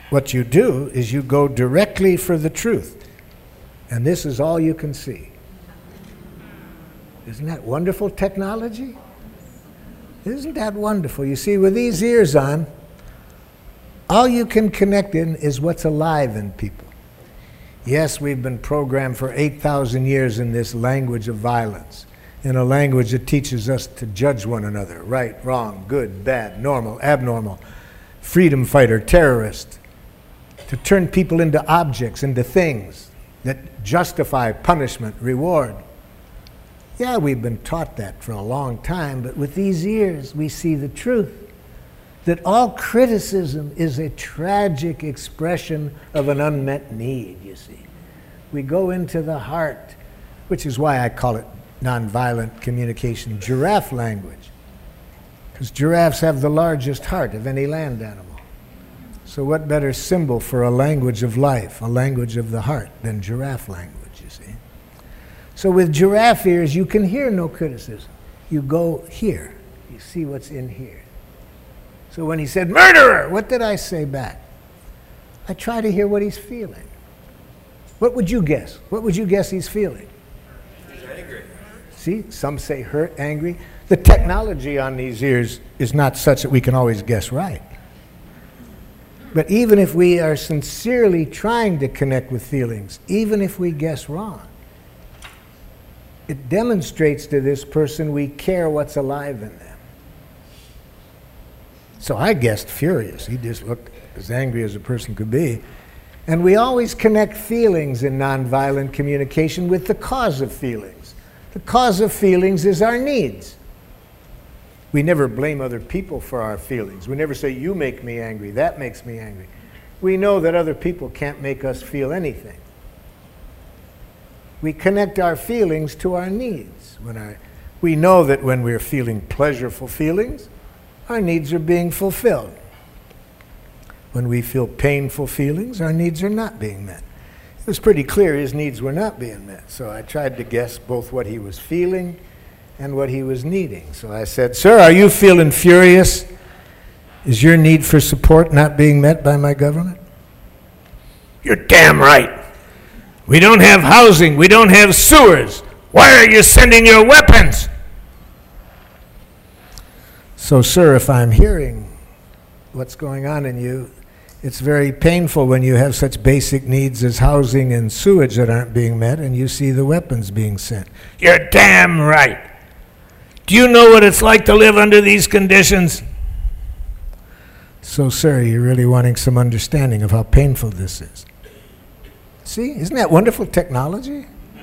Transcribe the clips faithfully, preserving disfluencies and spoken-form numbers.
what you do is you go directly for the truth. And this is all you can see. Isn't that wonderful technology? Isn't that wonderful? You see, with these ears on, all you can connect in is what's alive in people. Yes, we've been programmed for eight thousand years in this language of violence, in a language that teaches us to judge one another, right, wrong, good, bad, normal, abnormal, freedom fighter, terrorist, to turn people into objects, into things that justify punishment, reward. Yeah, we've been taught that for a long time, but with these ears, we see the truth, that all criticism is a tragic expression of an unmet need, you see. We go into the heart, which is why I call it nonviolent communication, giraffe language, because giraffes have the largest heart of any land animal. So what better symbol for a language of life, a language of the heart, than giraffe language, you see? So with giraffe ears, you can hear no criticism. You go here. You see what's in here. So when he said, murderer, what did I say back? I try to hear what he's feeling. What would you guess? What would you guess he's feeling? He's angry. See, some say hurt, angry. The technology on these ears is not such that we can always guess right. But even if we are sincerely trying to connect with feelings, even if we guess wrong, it demonstrates to this person we care what's alive in them. So I guessed furious. He just looked as angry as a person could be. And we always connect feelings in nonviolent communication with the cause of feelings. The cause of feelings is our needs. We never blame other people for our feelings. We never say, you make me angry, that makes me angry. We know that other people can't make us feel anything. We connect our feelings to our needs. When our, we know that when we're feeling pleasureful feelings, our needs are being fulfilled. When we feel painful feelings, our needs are not being met. It was pretty clear his needs were not being met, so I tried to guess both what he was feeling and what he was needing. So I said, sir, are you feeling furious? Is your need for support not being met by my government? You're damn right. We don't have housing. We don't have sewers. Why are you sending your weapons? So, sir, if I'm hearing what's going on in you, it's very painful when you have such basic needs as housing and sewage that aren't being met and you see the weapons being sent. You're damn right. Do you know what it's like to live under these conditions? So, sir, you're really wanting some understanding of how painful this is. See, isn't that wonderful technology?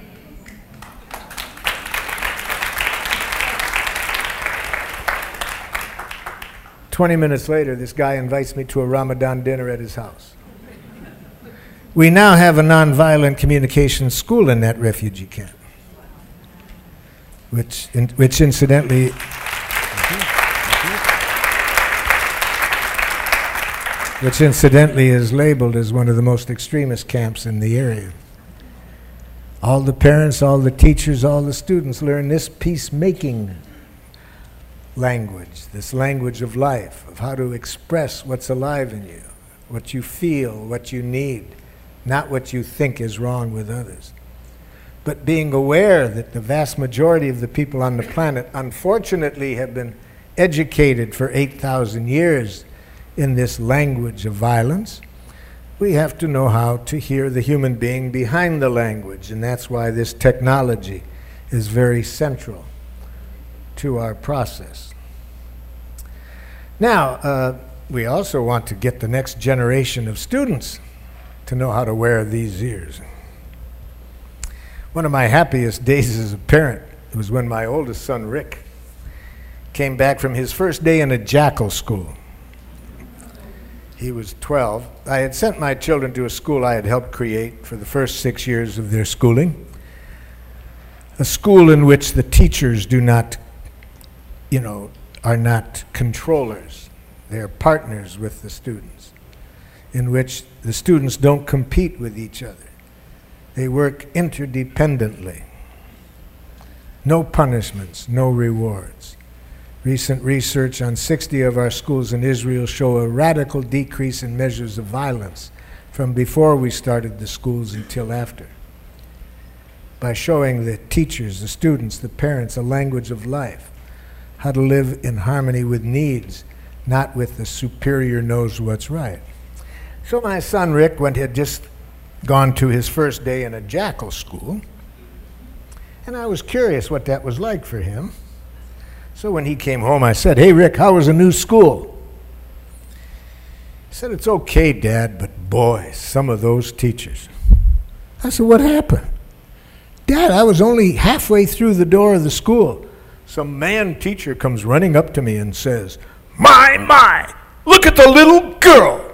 Twenty minutes later, this guy invites me to a Ramadan dinner at his house. We now have a nonviolent communication school in that refugee camp, which, in, which incidentally, which incidentally is labeled as one of the most extremist camps in the area. All the parents, all the teachers, all the students learn this peacemaking language, this language of life, of how to express what's alive in you, what you feel, what you need, not what you think is wrong with others. But being aware that the vast majority of the people on the planet, unfortunately, have been educated for eight thousand years in this language of violence, we have to know how to hear the human being behind the language, and that's why this technology is very central to our process. Now, uh, we also want to get the next generation of students to know how to wear these ears. One of my happiest days as a parent was when my oldest son, Rick, came back from his first day in a jackal school. He was twelve. I had sent my children to a school I had helped create for the first six years of their schooling, a school in which the teachers do not, you know, are not controllers. They're partners with the students, in which the students don't compete with each other. They work interdependently. No punishments, no rewards. Recent research on sixty of our schools in Israel show a radical decrease in measures of violence from before we started the schools until after. By showing the teachers, the students, the parents a language of life, how to live in harmony with needs, not with the superior knows what's right. So my son Rick went, had just gone to his first day in a jackal school, and I was curious what that was like for him. So when he came home, I said, "Hey, Rick, how was the new school?" He said, "It's okay, Dad, but boy, some of those teachers." I said, "What happened?" "Dad, I was only halfway through the door of the school. Some man teacher comes running up to me and says, 'My, my, look at the little girl.'"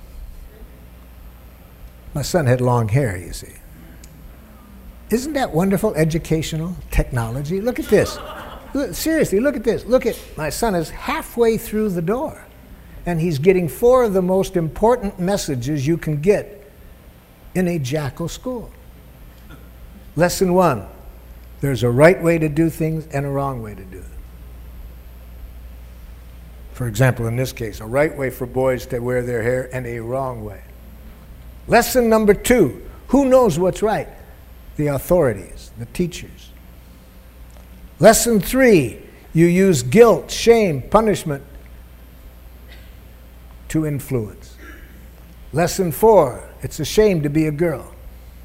My son had long hair, you see. Isn't that wonderful educational technology? Look at this. Look, seriously, look at this. Look at, my son is halfway through the door, and he's getting four of the most important messages you can get in a jackal school. Lesson one, there's a right way to do things and a wrong way to do them. For example, in this case, a right way for boys to wear their hair and a wrong way. Lesson number two, who knows what's right? The authorities, the teachers. Lesson three, you use guilt, shame, punishment to influence. Lesson four, it's a shame to be a girl.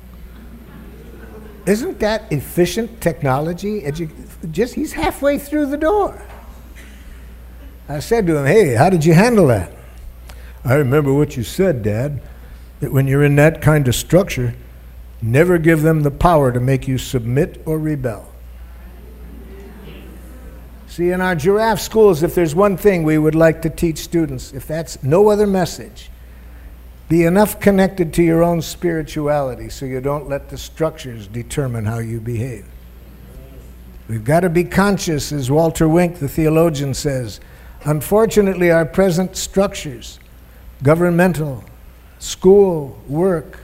Isn't that efficient technology? Edu- just, he's halfway through the door. I said to him, "Hey, how did you handle that?" "I remember what you said, Dad, that when you're in that kind of structure, never give them the power to make you submit or rebel." See, in our giraffe schools, if there's one thing we would like to teach students, if that's no other message, be enough connected to your own spirituality so you don't let the structures determine how you behave. We've got to be conscious, as Walter Wink, the theologian, says. Unfortunately, our present structures, governmental, school, work,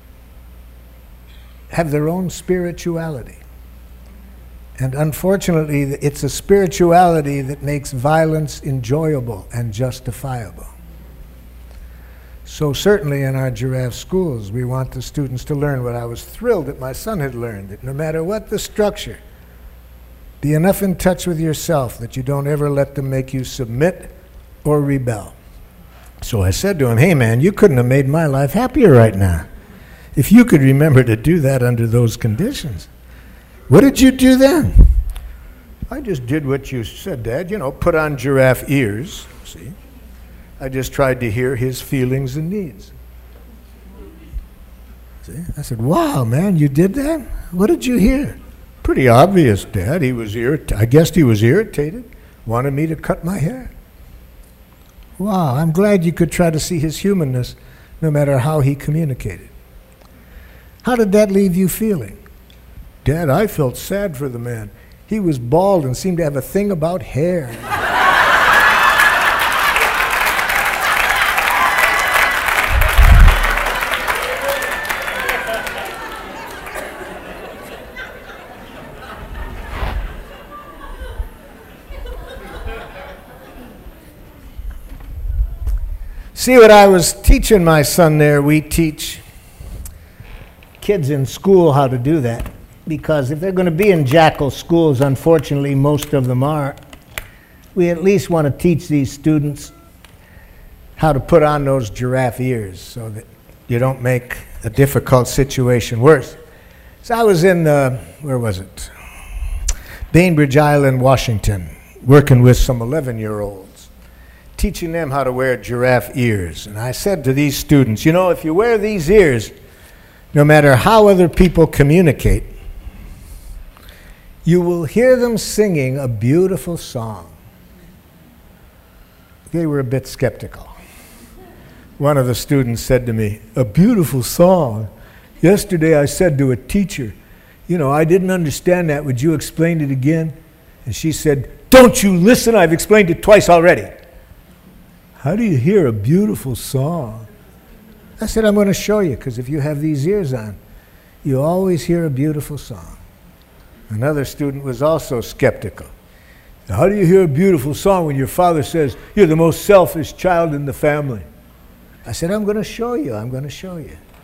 have their own spirituality. And unfortunately, it's a spirituality that makes violence enjoyable and justifiable. So certainly in our giraffe schools, we want the students to learn what I was thrilled that my son had learned, that no matter what the structure, be enough in touch with yourself that you don't ever let them make you submit or rebel. So I said to him, "Hey man, you couldn't have made my life happier right now if you could remember to do that under those conditions. What did you do then?" "I just did what you said, Dad, you know, put on giraffe ears, see. I just tried to hear his feelings and needs." See? I said, "Wow, man, you did that? What did you hear?" "Pretty obvious, Dad. He was irrit- I guessed he was irritated, wanted me to cut my hair." "Wow, I'm glad you could try to see his humanness no matter how he communicated. How did that leave you feeling?" "Dad, I felt sad for the man. He was bald and seemed to have a thing about hair." See what I was teaching my son there? We teach kids in school how to do that. Because if they're going to be in jackal schools, unfortunately most of them are, we at least want to teach these students how to put on those giraffe ears so that you don't make a difficult situation worse. So I was in, uh, where was it? Bainbridge Island, Washington, working with some eleven-year-olds, teaching them how to wear giraffe ears. And I said to these students, you know, if you wear these ears, no matter how other people communicate, you will hear them singing a beautiful song. They were a bit skeptical. One of the students said to me, "A beautiful song. Yesterday I said to a teacher, you know, I didn't understand that. Would you explain it again?" And she said, "Don't you listen? I've explained it twice already." "How do you hear a beautiful song?" I said, "I'm going to show you, because if you have these ears on, you always hear a beautiful song." Another student was also skeptical. How do you hear a beautiful song when your father says, you're the most selfish child in the family? I said, I'm going to show you. I'm going to show you.